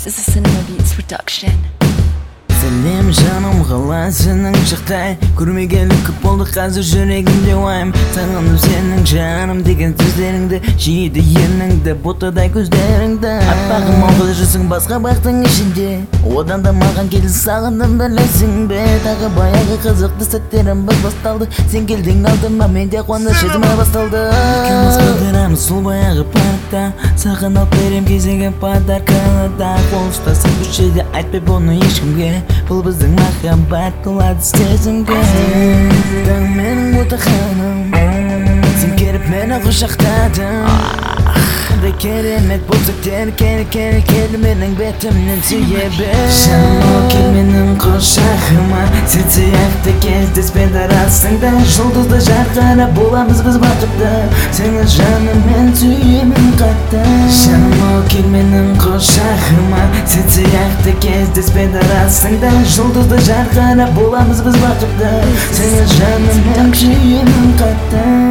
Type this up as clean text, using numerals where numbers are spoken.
This is a Cinema Beats production. Selim canım galasının çıktay Көрмегелі көп болды қазір жүрегімде уайым Сағынып сенің жаным деген сөздеріңді Жиді ерніңді, ботадай көздеріңді Аппағым алғыз жүрсің басқа бақтың ішінде Одан да маған келді сағындым білесің бе Тағы баяғы қызықты сәттерім біз басталды Сен келдің алдыма менде қуаныш сезімі басталды Екеуміз қыдырамыз сол баяғы паркта Саған алып берем кезегі подарканы да Қол ұстасың көшеде айтпай бұны ешкімге Бұл біздің махаббат қылады сезімге Сен менің ботақаным Сен келіп мені құшақтадың Қандай керемет болсақ кел менің бетімнен сүйе бер Жаным кел менің құшағыма Сен сияқты кездеспеді арасыңда Жұлдызды жарқыра боламыз біз бақытты Сені жаныммен сүйемін қатты Жаным кел менің құшағыма Сен сияқты кездеспеді арасыңда Жұлдызды жарқыра боламыз біз бақытты Сені жаныммен сүйемін қатты